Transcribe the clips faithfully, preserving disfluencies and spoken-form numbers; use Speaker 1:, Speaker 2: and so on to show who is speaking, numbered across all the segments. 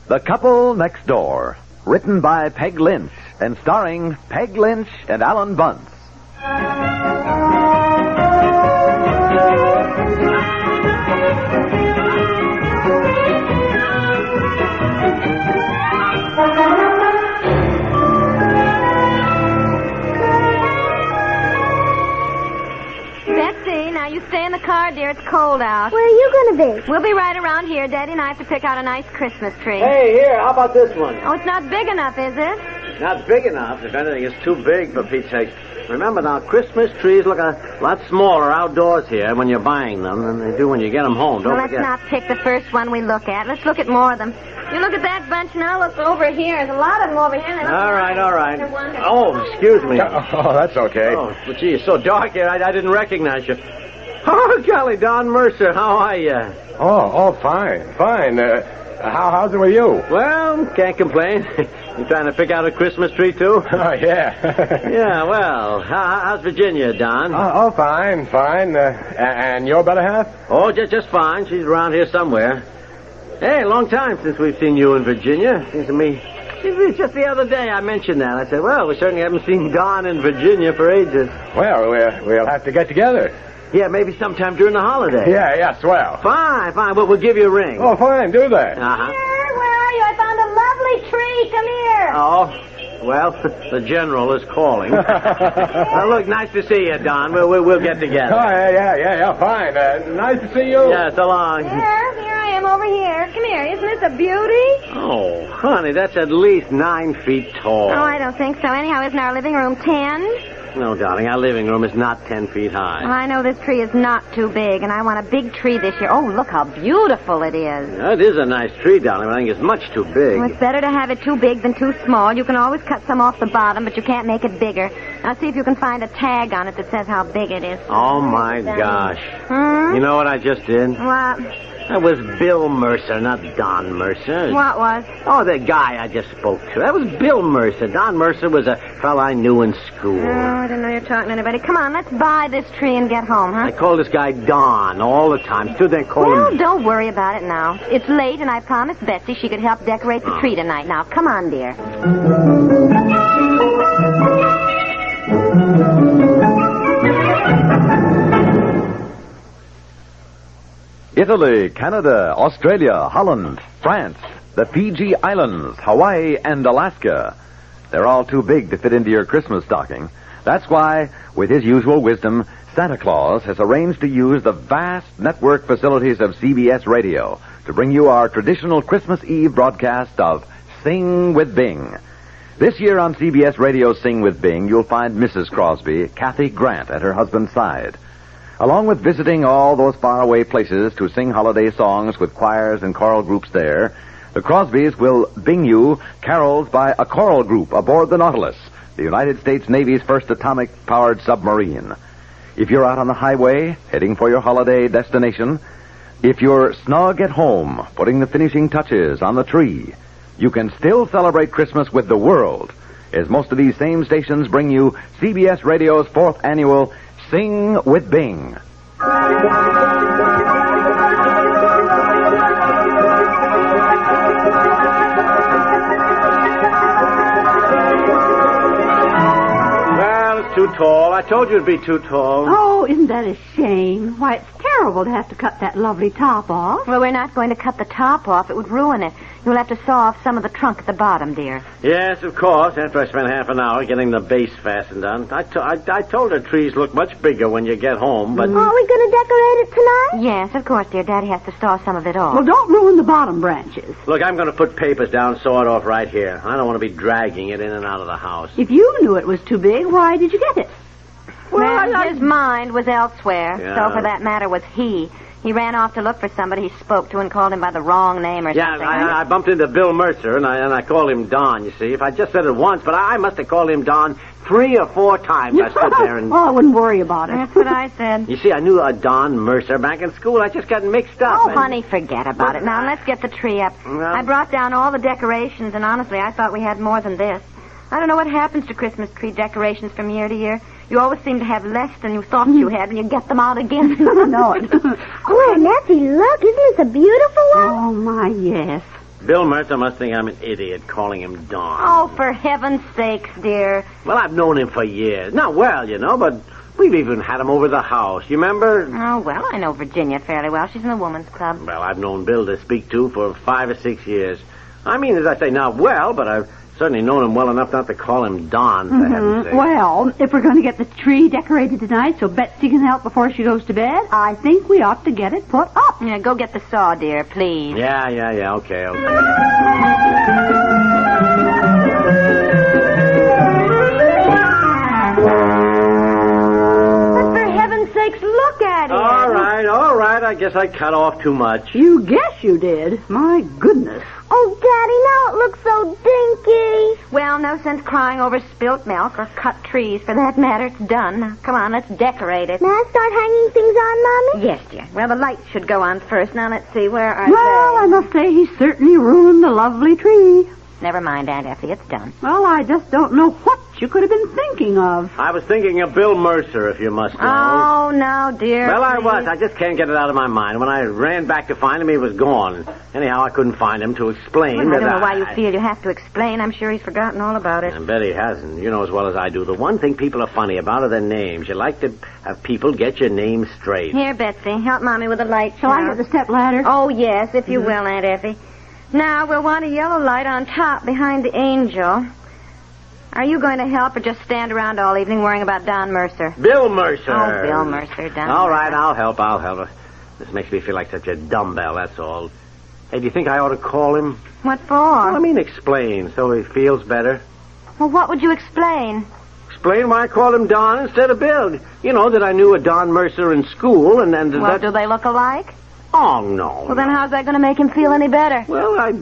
Speaker 1: The Couple Next Door, written by Peg Lynch and starring Peg Lynch and Alan Bunce.
Speaker 2: You stay in the car, dear. It's cold out.
Speaker 3: Where are you going to be?
Speaker 2: We'll be right around here. Daddy and I have to pick out a nice Christmas tree.
Speaker 4: Hey, here, how about this one?
Speaker 2: Oh, it's not big enough, is it?
Speaker 4: Not big enough. If anything, it's too big, for Pete's sake. Remember now, Christmas trees look a lot smaller outdoors here when you're buying them than they do when you get them home. Don't
Speaker 2: well, let's
Speaker 4: forget.
Speaker 2: not pick the first one we look at. Let's look at more of them. You look at that bunch now. Look over here. There's a lot of them over here. And
Speaker 4: all right, all right. Oh, excuse me.
Speaker 5: Oh, that's okay.
Speaker 4: Oh, but gee, it's so dark here, I, I didn't recognize you. Oh, golly, Don Mercer, how are you?
Speaker 5: Oh, oh, fine, fine. Uh, how, how's it with you?
Speaker 4: Well, can't complain. You trying to pick out a Christmas tree, too?
Speaker 5: Oh, yeah.
Speaker 4: Yeah, well, how, how's Virginia, Don?
Speaker 5: Oh, oh fine, fine. Uh, and your better half?
Speaker 4: Oh, just, just fine. She's around here somewhere. Hey, long time since we've seen you in Virginia. Seems to me, just the other day I mentioned that. I said, well, we certainly haven't seen Don in Virginia for ages.
Speaker 5: Well, we'll, we'll have to get together.
Speaker 4: Yeah, maybe sometime during the holiday.
Speaker 5: Yeah, yeah, swell.
Speaker 4: Fine, fine. Well, we'll give you a ring.
Speaker 5: Oh, fine, do that.
Speaker 4: Uh-huh.
Speaker 2: Here, where are you? I found a lovely tree. Come here.
Speaker 4: Oh, well, the general is calling. Well, look, nice to see you, Don. We'll, we'll, we'll get together.
Speaker 5: Oh, yeah, yeah, yeah, yeah, fine. Uh, nice to see you.
Speaker 4: Yeah, so long.
Speaker 2: Here, here I am over here. Come here. Isn't this a beauty?
Speaker 4: Oh, honey, that's at least nine feet tall.
Speaker 2: Oh, I don't think so. Anyhow, isn't our living room ten?
Speaker 4: No, darling, our living room is not ten feet high.
Speaker 2: Well, I know this tree is not too big, and I want a big tree this year. Oh, look how beautiful it is.
Speaker 4: Yeah, it is a nice tree, darling, but I think it's much too big.
Speaker 2: Well, it's better to have it too big than too small. You can always cut some off the bottom, but you can't make it bigger. Now, see if you can find a tag on it that says how big it is.
Speaker 4: Oh, my gosh.
Speaker 2: Hmm?
Speaker 4: You know what I just did?
Speaker 2: What?
Speaker 4: That was Bill Mercer, not Don Mercer.
Speaker 2: What was?
Speaker 4: Oh, the guy I just spoke to. That was Bill Mercer. Don Mercer was a fellow I knew in school.
Speaker 2: Oh, I didn't know you were talking to anybody. Come on, let's buy this tree and get home, huh?
Speaker 4: I call this guy Don all the time. Stood there calling
Speaker 2: Well,
Speaker 4: him...
Speaker 2: don't worry about it now. It's late, and I promised Betsy she could help decorate the tree tonight. Now, come on, dear.
Speaker 1: Italy, Canada, Australia, Holland, France, the Fiji Islands, Hawaii, and Alaska. They're all too big to fit into your Christmas stocking. That's why, with his usual wisdom, Santa Claus has arranged to use the vast network facilities of C B S Radio to bring you our traditional Christmas Eve broadcast of Sing with Bing. This year on C B S Radio's Sing with Bing, you'll find Missus Crosby, Kathy Grant, at her husband's side. Along with visiting all those faraway places to sing holiday songs with choirs and choral groups there, the Crosbys will bing you carols by a choral group aboard the Nautilus, the United States Navy's first atomic-powered submarine. If you're out on the highway, heading for your holiday destination, if you're snug at home, putting the finishing touches on the tree, you can still celebrate Christmas with the world, as most of these same stations bring you C B S Radio's fourth annual Sing with Bing.
Speaker 4: Well, it's too tall. I told you it'd be too tall.
Speaker 6: Oh, isn't that a shame? Why, it's terrible to have to cut that lovely top off.
Speaker 2: Well, we're not going to cut the top off. It would ruin it. You'll have to saw off some of the trunk at the bottom, dear.
Speaker 4: Yes, of course, after I spent half an hour getting the base fastened on. I, to- I, I told her trees look much bigger when you get home, but...
Speaker 3: Are we going to decorate it tonight?
Speaker 2: Yes, of course, dear. Daddy has to saw some of it off.
Speaker 6: Well, don't ruin the bottom branches.
Speaker 4: Look, I'm going to put papers down, saw it off right here. I don't want to be dragging it in and out of the house.
Speaker 6: If you knew it was too big, why did you get it?
Speaker 2: Well,
Speaker 4: Well, I-
Speaker 2: his mind was elsewhere.
Speaker 4: Yeah.
Speaker 2: So, for that matter, was he. He ran off to look for somebody he spoke to and called him by the wrong name or
Speaker 4: Yeah,
Speaker 2: something.
Speaker 4: I, I bumped into Bill Mercer, and I, and I called him Don, you see. If I just said it once, but I must have called him Don three or four times. I stood there and...
Speaker 6: Oh, I wouldn't worry about it.
Speaker 2: That's what I said.
Speaker 4: You see, I knew a Don Mercer back in school. I just got mixed up.
Speaker 2: Oh,
Speaker 4: and-
Speaker 2: honey, forget about it. Now, let's get the tree up.
Speaker 4: Well-
Speaker 2: I brought down all the decorations, and honestly, I thought we had more than this. I don't know what happens to Christmas tree decorations from year to year. You always seem to have less than you thought you had when you get them out again.
Speaker 6: I know it.
Speaker 3: Oh, Aunt Nancy, look. Isn't this a beautiful one?
Speaker 6: Oh, my, yes.
Speaker 4: Bill Mercer must think I'm an idiot calling him Don.
Speaker 2: Oh, for heaven's sakes, dear.
Speaker 4: Well, I've known him for years. Not well, you know, but we've even had him over the house. You remember?
Speaker 2: Oh, well, I know Virginia fairly well. She's in the woman's club.
Speaker 4: Well, I've known Bill to speak to for five or six years. I mean, as I say, not well, but I've certainly known him well enough not to call him Don, for
Speaker 6: Mm-hmm.
Speaker 4: heaven's sake.
Speaker 6: Well, if we're going to get the tree decorated tonight so Betsy can help before she goes to bed, I think we ought to get it put up.
Speaker 2: Yeah, go get the saw, dear, please.
Speaker 4: Yeah, yeah, yeah, okay, okay.
Speaker 2: But for heaven's sakes, look at it.
Speaker 4: All right, all right, I guess I cut off too much.
Speaker 6: You guess you did. My goodness.
Speaker 3: Oh, Daddy, now it looks so dinky.
Speaker 2: Well, no sense crying over spilt milk or cut trees. For that matter, it's done. Now, come on, let's decorate it.
Speaker 3: May I start hanging things on, Mommy?
Speaker 2: Yes, dear. Well, the lights should go on first. Now, let's see. Where are
Speaker 6: Well,
Speaker 2: they?
Speaker 6: I must say he certainly ruined the lovely tree.
Speaker 2: Never mind, Aunt Effie. It's done.
Speaker 6: Well, I just don't know what you could have been thinking of.
Speaker 4: I was thinking of Bill Mercer, if you must know.
Speaker 2: Oh, no, dear.
Speaker 4: Well, I
Speaker 2: please.
Speaker 4: was. I just can't get it out of my mind. When I ran back to find him, he was gone. Anyhow, I couldn't find him to explain
Speaker 2: Well, I
Speaker 4: that
Speaker 2: don't know why you feel you have to explain. I'm sure he's forgotten all about it.
Speaker 4: I bet he hasn't. You know as well as I do. The one thing people are funny about are their names. You like to have people get your name straight.
Speaker 2: Here, Betsy, help Mommy with the light.
Speaker 6: Shall I
Speaker 2: now.
Speaker 6: get the step ladder?
Speaker 2: Oh, yes, if you will, Aunt Effie. Now, we'll want a yellow light on top behind the angel. Are you going to help or just stand around all evening worrying about Don Mercer?
Speaker 4: Bill Mercer.
Speaker 2: Oh, Bill Mercer, Don.
Speaker 4: All right, I'll help. I'll help. This makes me feel like such a dumbbell, that's all. Hey, do you think I ought to call him?
Speaker 2: What for?
Speaker 4: Well, I mean, explain so he feels better.
Speaker 2: Well, what would you explain?
Speaker 4: Explain why I called him Don instead of Bill. You know, that I knew a Don Mercer in school, and then...
Speaker 2: Well,
Speaker 4: that...
Speaker 2: do they look alike?
Speaker 4: Oh, no.
Speaker 2: Well, then
Speaker 4: no.
Speaker 2: how's that going to make him feel any better?
Speaker 4: Well, I...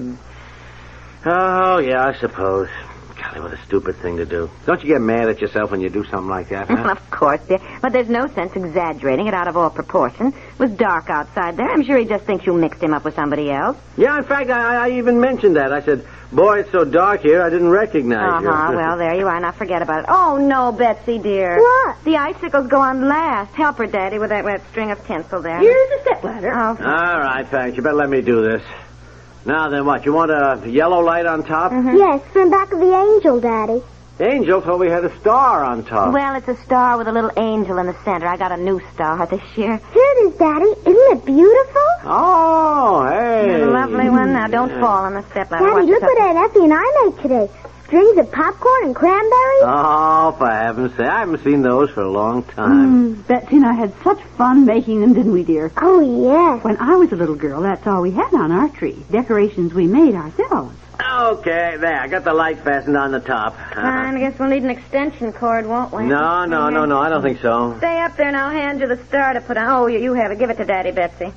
Speaker 4: Oh, yeah, I suppose. Golly, what a stupid thing to do. Don't you get mad at yourself when you do something like that, huh?
Speaker 2: Of course, dear. But there's no sense exaggerating it out of all proportion. It was dark outside there. I'm sure he just thinks you mixed him up with somebody else.
Speaker 4: Yeah, in fact, I, I even mentioned that. I said, boy, it's so dark here, I didn't recognize you.
Speaker 2: Uh-huh. Well, there you are. Now forget about it. Oh, no, Betsy, dear.
Speaker 3: What?
Speaker 2: The icicles go on last. Help her, Daddy, with that, with that string of tinsel there.
Speaker 6: Here's the step ladder.
Speaker 2: Oh,
Speaker 4: All right, thanks. You better let me do this. Now then, what? You want a yellow light on top?
Speaker 2: Mm-hmm.
Speaker 3: Yes, from back of the angel, Daddy.
Speaker 4: Angel thought we had a star on top.
Speaker 2: well, it's a star with a little angel in the center. I got a new star this year.
Speaker 3: Here it is, Daddy. Isn't it beautiful?
Speaker 4: Oh, hey.
Speaker 2: A lovely one. Now, don't fall on the step ladder.
Speaker 3: Daddy,
Speaker 2: Watch
Speaker 3: look
Speaker 2: yourself.
Speaker 3: what Aunt Effie and I made today. Strings of popcorn and cranberries.
Speaker 4: Oh, for heaven's sake. I haven't seen those for a long time.
Speaker 6: Mm, Betsy and I had such fun making them, didn't we, dear?
Speaker 3: Oh, yes.
Speaker 6: When I was a little girl, that's all we had on our tree. Decorations we made ourselves.
Speaker 4: Okay, there. I got the light fastened on the top. Uh-huh.
Speaker 2: Fine. I guess we'll need an extension cord, won't we?
Speaker 4: No, no, no, no. I don't think so.
Speaker 2: Stay up there and I'll hand you the star to put on. Oh, you, you have it. Give it to Daddy, Betsy.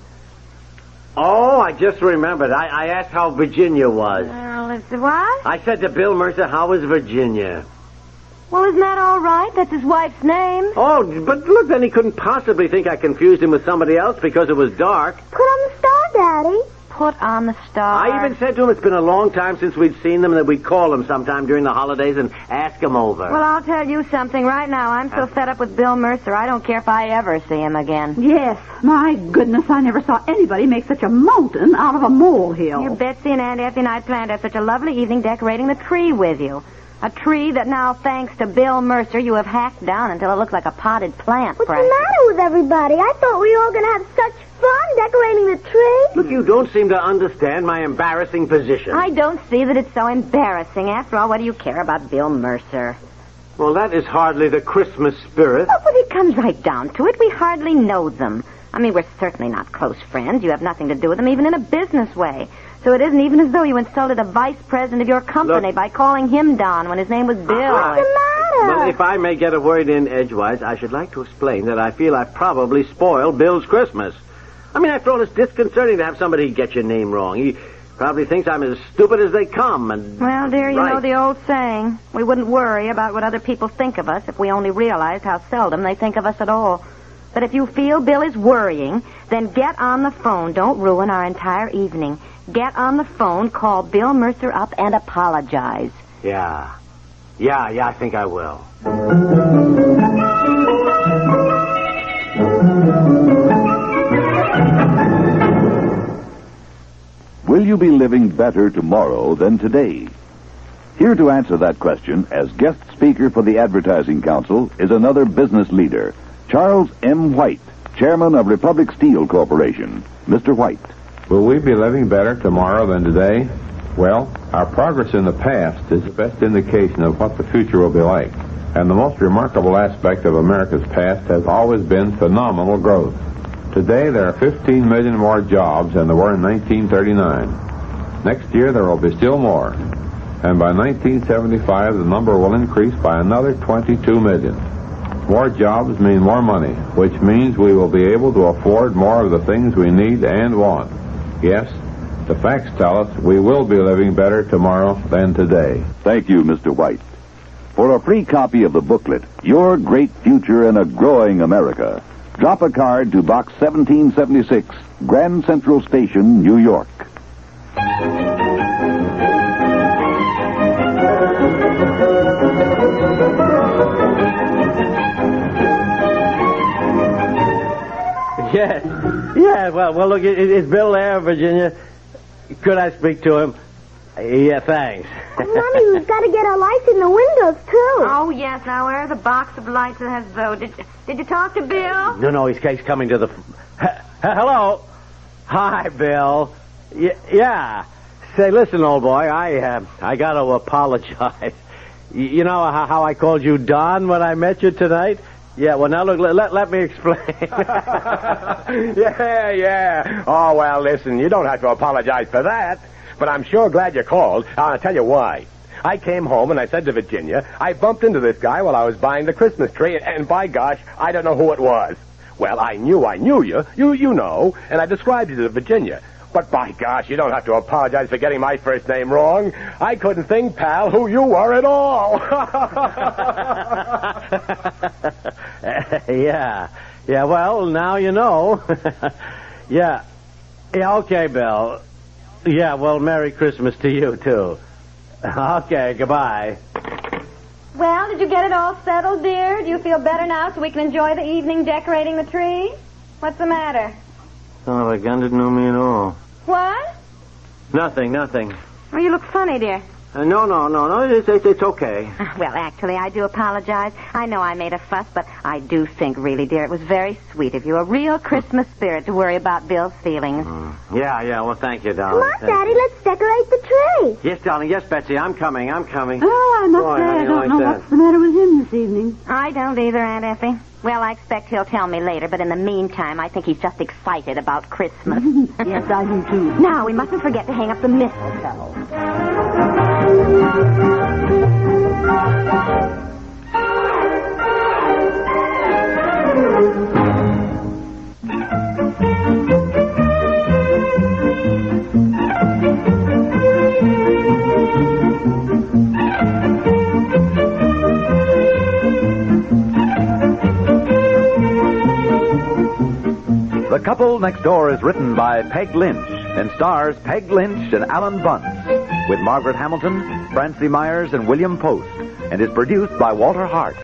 Speaker 4: Oh, I just remembered. I, I asked how Virginia was.
Speaker 2: Well, it's what?
Speaker 4: I said to Bill Mercer, how was Virginia?
Speaker 2: Well, isn't that all right? That's his wife's name.
Speaker 4: Oh, but look, then he couldn't possibly think I confused him with somebody else because it was dark.
Speaker 3: Put on the star, Daddy.
Speaker 2: Put on the star.
Speaker 4: I even said to him it's been a long time since we'd seen them and that we'd call him sometime during the holidays and ask him over.
Speaker 2: Well, I'll tell you something right now. I'm so fed up with Bill Mercer, I don't care if I ever see him again.
Speaker 6: Yes, my goodness, I never saw anybody make such a mountain out of a molehill.
Speaker 2: Your Betsy and Aunt Effie and I planned to have such a lovely evening decorating the tree with you. A tree that now, thanks to Bill Mercer, you have hacked down until it looks like a potted plant.
Speaker 3: What's
Speaker 2: Frank.
Speaker 3: the matter with everybody? I thought we were all going to have such fun decorating the tree.
Speaker 4: Look, you don't seem to understand my embarrassing position.
Speaker 2: I don't see that it's so embarrassing. After all, what do you care about Bill Mercer?
Speaker 4: Well, that is hardly the Christmas spirit.
Speaker 2: Well, but it comes right down to it. We hardly know them. I mean, we're certainly not close friends. You have nothing to do with them, even in a business way. So it isn't even as though you insulted a vice president of your company
Speaker 4: Look.
Speaker 2: by calling him Don when his name was Bill.
Speaker 3: What's the matter?
Speaker 4: Well, if I may get a word in edgewise, I should like to explain that I feel I've probably spoiled Bill's Christmas. I mean, after all, it's disconcerting to have somebody get your name wrong. He probably thinks I'm as stupid as they come. And
Speaker 2: Well, dear, you
Speaker 4: right.
Speaker 2: know the old saying. We wouldn't worry about what other people think of us if we only realized how seldom they think of us at all. But if you feel Bill is worrying, then get on the phone. Don't ruin our entire evening. Get on the phone, call Bill Mercer up, and apologize.
Speaker 4: Yeah. Yeah, yeah, I think I will.
Speaker 7: Will you be living better tomorrow than today? Here to answer that question as guest speaker for the Advertising Council is another business leader, Charles M. White, chairman of Republic Steel Corporation. Mister White.
Speaker 5: Will we be living better tomorrow than today? Well, our progress in the past is the best indication of what the future will be like. And the most remarkable aspect of America's past has always been phenomenal growth. Today, there are fifteen million more jobs than there were in nineteen thirty-nine. Next year, there will be still more. And by nineteen seventy-five, the number will increase by another twenty-two million. More jobs mean more money, which means we will be able to afford more of the things we need and want. Yes, the facts tell us we will be living better tomorrow than today.
Speaker 7: Thank you, Mister White. For a free copy of the booklet, Your Great Future in a Growing America, drop a card to Box seventeen seventy-six, Grand Central Station, New York.
Speaker 4: Yes. Yeah, well, well, look, is, is Bill there, Virginia? Could I speak to him? Yeah, thanks.
Speaker 3: Mommy, we've got to get our lights in the windows, too.
Speaker 2: Oh, yes. Now, where are the box of lights that has those? Did, did you talk to Bill?
Speaker 4: No, no, he's, he's coming to the... H- hello? Hi, Bill. Y- yeah. Say, listen, old boy, I uh, I got to apologize. Y- you know how, how I called you Don when I met you tonight? Yeah, well, now, look, let, let me explain.
Speaker 5: Yeah, yeah. Oh, well, listen, you don't have to apologize for that. But I'm sure glad you called. I'll tell you why. I came home and I said to Virginia, I bumped into this guy while I was buying the Christmas tree, and, and by gosh, I don't know who it was. Well, I knew I knew you. You you know. And I described you to Virginia. But by gosh, you don't have to apologize for getting my first name wrong. I couldn't think, pal, who you were at all.
Speaker 4: yeah. Yeah, well, now you know. yeah. Yeah, okay, Bill. Yeah, well, Merry Christmas to you, too. Okay, goodbye.
Speaker 2: Well, did you get it all settled, dear? Do you feel better now so we can enjoy the evening decorating the tree? What's the matter?
Speaker 4: Son of a gun didn't know me at all.
Speaker 2: What?
Speaker 4: Nothing, nothing.
Speaker 2: Oh, you look funny, dear.
Speaker 4: Uh, no, no, no, no, it's, it's, it's okay.
Speaker 2: Well, actually, I do apologize. I know I made a fuss, but I do think, really, dear, it was very sweet of you. A real Christmas spirit to worry about Bill's feelings.
Speaker 4: Mm. Yeah, yeah, well, thank you, darling.
Speaker 3: Come on,
Speaker 4: Thank
Speaker 3: Daddy,
Speaker 4: you.
Speaker 3: let's decorate the tree.
Speaker 4: Yes, darling, yes, Betsy, I'm coming, I'm coming.
Speaker 6: Oh, I must
Speaker 4: Boy,
Speaker 6: say,
Speaker 4: how do
Speaker 6: I
Speaker 4: you
Speaker 6: don't
Speaker 4: like
Speaker 6: know
Speaker 4: that?
Speaker 6: what's the matter with him this evening.
Speaker 2: I don't either, Aunt Effie. Well, I expect he'll tell me later, but in the meantime, I think he's just excited about Christmas.
Speaker 6: Yes, I do, too.
Speaker 2: Now, we mustn't forget to hang up the mistletoe.
Speaker 1: The Couple Next Door is written by Peg Lynch and stars Peg Lynch and Alan Bunce with Margaret Hamilton, Francie Myers, and William Post, and is produced by Walter Hart.